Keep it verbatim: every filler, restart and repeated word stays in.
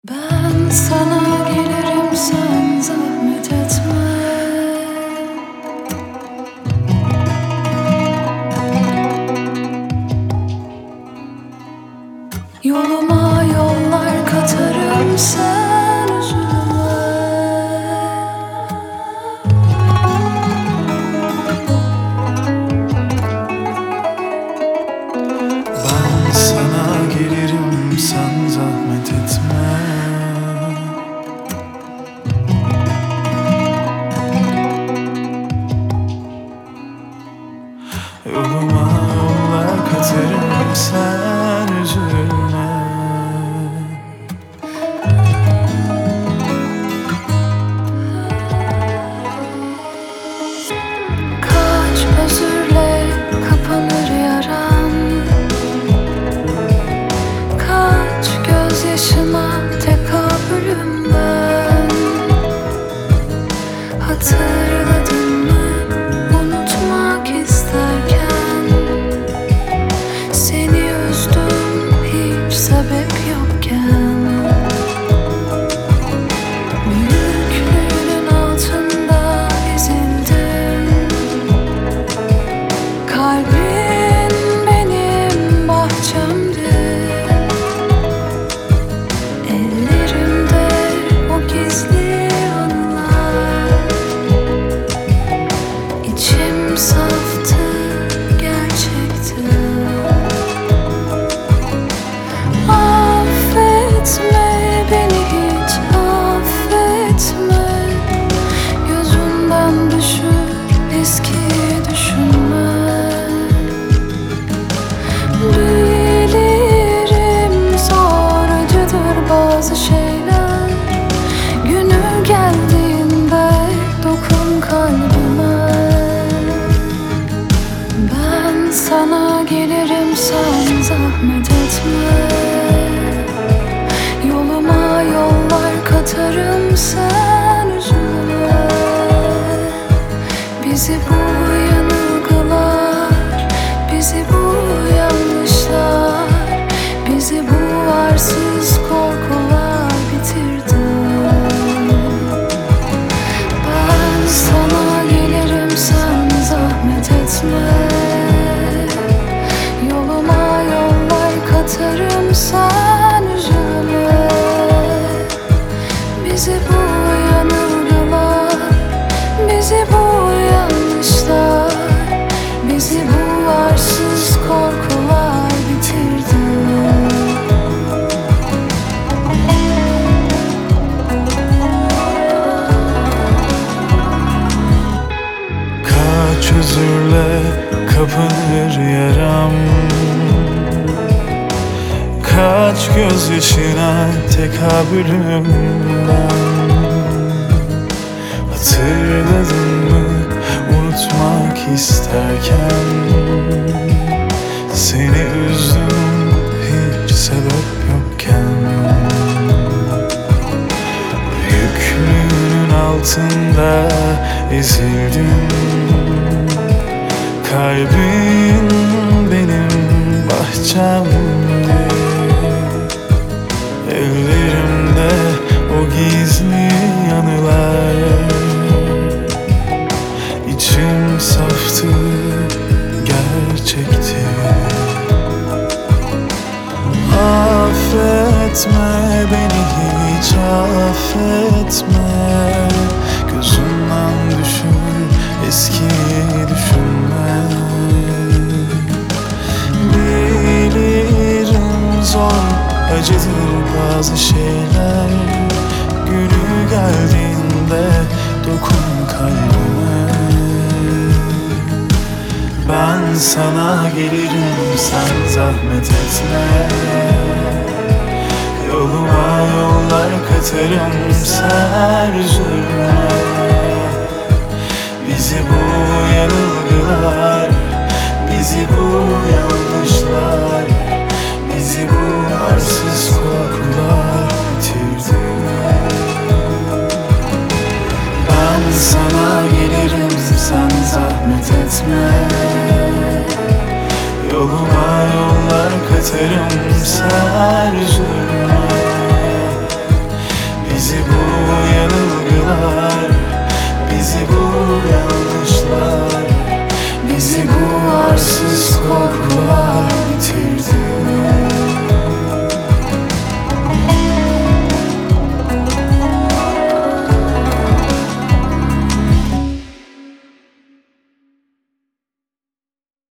Ben sana gelirim, sen zahmet etme. Yoluma yollar katarım, sen üzülme. Ben sana gelirim, sen zahmet etme. Yoluma yollar katarım, sen üzülme. Kaç özürle kapanır yaran, kaç gözyaşına tekabülüm ben. Hatırladın mı unutmak isterken, seni üzdüm hiç sebep yokken. Büyüklüğünün altında ezildim. Kalbin benim bahçemdi. Ellerimde o gizli anılar. İçim saftı, gerçekti. Affetme beni, hiç affetme. Gözünden düşür, eskiyi düşünme. Bilirim zor, acıdır bazı şeyler. Günü geldiğinde dokun kalbime. Ben sana gelirim, sen zahmet etme. Yoluma yollar katarım, sen üzülme. Bizi bu yanılgılar, bizi bu yanlışlar, bizi bu arsız korkular bitirdi. Ben sana gelirim, sen zahmet etme. Yoluma yollar katarım, sen üzülme. Bizi bu yanılgılar, bizi bu yanlışlar, bizi bu arsız korkular bitirdi. Kaç özürle kapanır yaram, kaç gözyaşına tekabülüm ben. Hatırladın mı unutmak isterken, seni üzdüm hiç sebep yokken. Yüklüğünün altında ezildim. Kalbin benim bahçemdi. Ellerimde o gizli anılar. İçim saftı, gerçekti. Affetme beni, hiç affetme. Gözümden düşür, eskiyi düşünme. Bilirim zor, acıdır bazı şeyler. Günü geldiğinde dokun kalbime. Ben sana gelirim, sen zahmet etme. Yoluma yollar katarım, sen üzülme. Bizi bu yanılgılar, bizi bu yanlışlar, bizi bu arsız korkular bitirdi. Ben sana gelirim, sen zahmet etme. Yoluma yollar katarım, sen üzülme.